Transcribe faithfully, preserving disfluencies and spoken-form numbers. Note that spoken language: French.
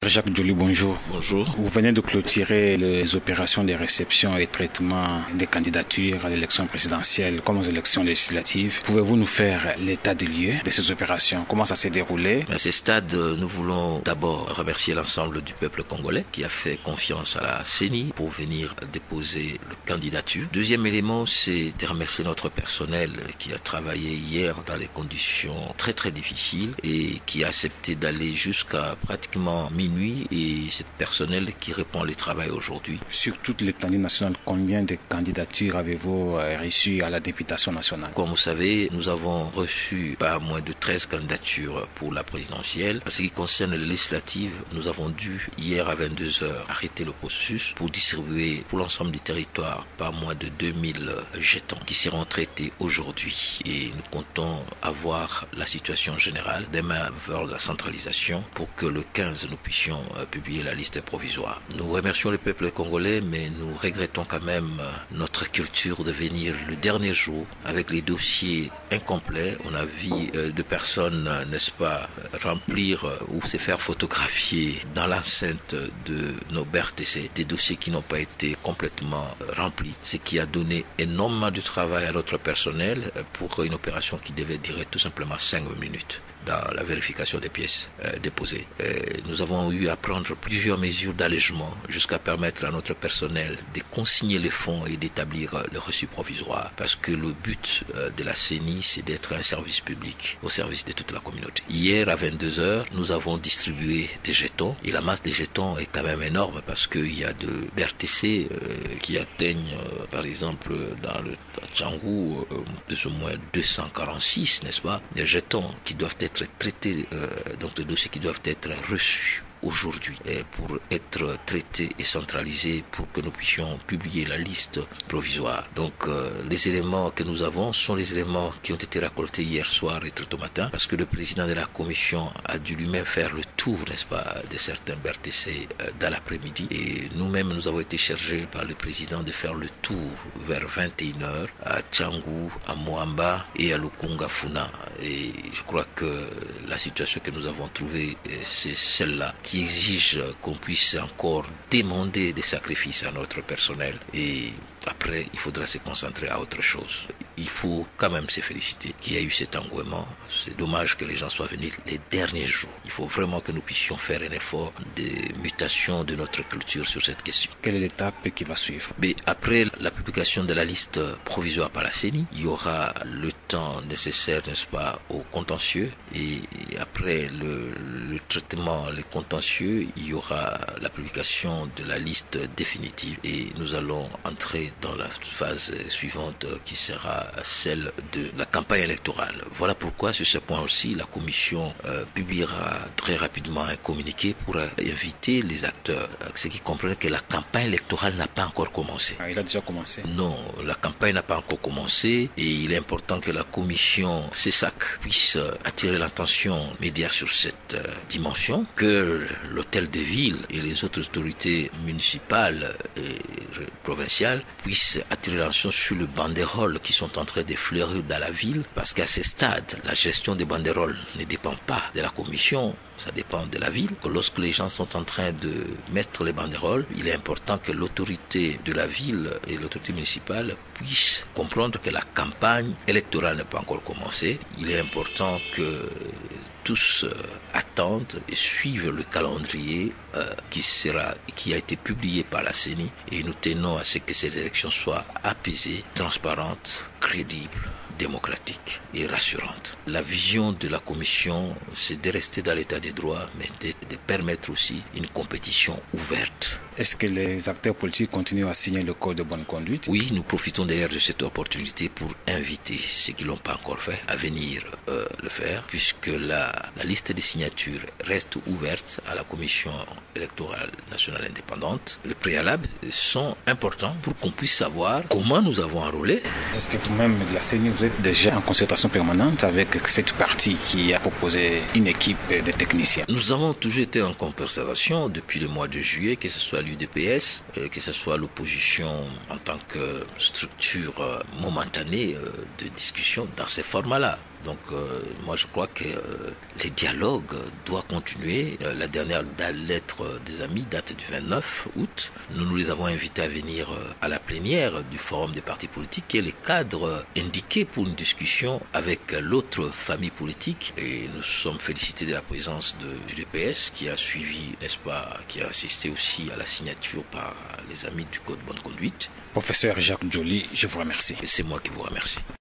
Jacques Dioli, bonjour. Bonjour. Vous venez de clôturer les opérations de réception et traitement des candidatures à l'élection présidentielle comme aux élections législatives. Pouvez-vous nous faire l'état des lieux de ces opérations? Comment ça s'est déroulé? À ce stade, nous voulons d'abord remercier l'ensemble du peuple congolais qui a fait confiance à la C E N I pour venir déposer la candidature. Deuxième élément, c'est de remercier notre personnel qui a travaillé hier dans des conditions très très difficiles et qui a accepté d'aller jusqu'à pratiquement minuit. Et c'est le personnel qui répond au travail aujourd'hui. Sur toutes les candidatures nationales, combien de candidatures avez-vous reçues à la députation nationale? Comme vous savez, nous avons reçu pas moins de treize candidatures pour la présidentielle. En ce qui concerne les législatives, nous avons dû hier à vingt-deux heures arrêter le processus pour distribuer pour l'ensemble du territoire pas moins de deux mille jetons qui seront traités aujourd'hui. Et nous comptons avoir la situation générale demain vers la centralisation pour que le quinze nous puissions publier la liste provisoire. Nous remercions le peuple congolais, mais nous regrettons quand même notre culture de venir le dernier jour avec les dossiers incomplets. On a vu euh, de personnes, n'est-ce pas, remplir euh, ou se faire photographier dans l'enceinte de nos B R T C, des dossiers qui n'ont pas été complètement euh, remplis, ce qui a donné énormément de travail à notre personnel euh, pour une opération qui devait durer tout simplement cinq minutes dans la vérification des pièces euh, déposées. Euh, nous avons eu à prendre plusieurs mesures d'allègement jusqu'à permettre à notre personnel de consigner les fonds et d'établir euh, le reçu provisoire, parce que le but euh, de la C E N I, c'est d'être un service public au service de toute la communauté. Hier à vingt-deux heures, nous avons distribué des jetons et la masse des jetons est quand même énorme parce qu'il y a de B R T C euh, qui atteignent euh, par exemple dans le Tchangou euh, plus ou moins deux cent quarante-six, n'est-ce pas, des jetons qui doivent être traités, euh, donc des dossiers qui doivent être reçus aujourd'hui pour être traités et centralisés pour que nous puissions publier la liste provisoire. Donc euh, les éléments que nous avons sont les éléments qui ont été récoltés hier soir et très tôt matin parce que le président de la commission a dû lui-même faire le tour, n'est-ce pas, de certains B R T C euh, dans l'après-midi et nous-mêmes nous avons été chargés par le président de faire le tour vers vingt et une heures à Tchangou, à Moamba et à Lukunga Funa. Et je crois que la situation que nous avons trouvée, c'est celle-là qui exige qu'on puisse encore demander des sacrifices à notre personnel et après il faudra se concentrer à autre chose. Il faut quand même se féliciter qu'il y a eu cet engouement. C'est dommage que les gens soient venus les derniers jours. Il faut vraiment que nous puissions faire un effort de mutation de notre culture sur cette question. Quelle est l'étape qui va suivre? Mais après la publication de la liste provisoire par la C E N I, il y aura le temps nécessaire, n'est-ce pas, au contentieux et après le, le traitement, les contentieux, il y aura la publication de la liste définitive et nous allons entrer dans la phase suivante qui sera celle de la campagne électorale. Voilà pourquoi sur ce point aussi la commission euh, publiera très rapidement un communiqué pour euh, inviter les acteurs, ceux qui comprennent que la campagne électorale n'a pas encore commencé. Ah, il a déjà commencé? Non, la campagne n'a pas encore commencé et il est important que la commission C E S A C puisse euh, attirer l'attention médiatique sur cette euh, dimension, que l'hôtel de ville et les autres autorités municipales et provinciales puissent attirer l'attention sur le banderole qui sont en train de fleurir dans la ville, parce qu'à ce stade, la gestion des banderoles ne dépend pas de la commission, ça dépend de la ville. Que lorsque les gens sont en train de mettre les banderoles, il est important que l'autorité de la ville et l'autorité municipale puissent comprendre que la campagne électorale n'a pas encore commencé. Il est important que tous euh, attendent et suivent le calendrier euh, qui sera, qui a été publié par la C E N I et nous tenons à ce que ces élections soient apaisées, transparentes, crédibles, démocratiques et rassurantes. La vision de la commission, c'est de rester dans l'état des droits, mais de, de permettre aussi une compétition ouverte. Est-ce que les acteurs politiques continuent à signer le code de bonne conduite? Oui, nous profitons d'ailleurs de cette opportunité pour inviter ceux qui ne l'ont pas encore fait à venir euh, le faire, puisque la, la liste des signatures reste ouverte à la commission électorale nationale indépendante. Les préalables sont importants pour qu'on puisse savoir comment nous avons enrôlé. Est-ce que vous-même de la C E N I, vous êtes déjà en concertation permanente avec cette partie qui a proposé une équipe de techniciens? Nous avons toujours été en concertation depuis le mois de juillet, que ce soit l'U D P S, que ce soit l'opposition en tant que structure momentanée de discussion dans ces formats-là. Donc euh, moi je crois que euh, les dialogues doivent continuer. Euh, la dernière lettre des amis date du vingt-neuf août. Nous nous les avons invités à venir euh, à la plénière du forum des partis politiques, qui est le cadre indiqué pour une discussion avec l'autre famille politique. Et nous sommes félicités de la présence de, du D P S qui a suivi, n'est-ce pas, qui a assisté aussi à la signature par les amis du Code Bonne Conduite. Professeur Jacques Djoli, je vous remercie. Et c'est moi qui vous remercie.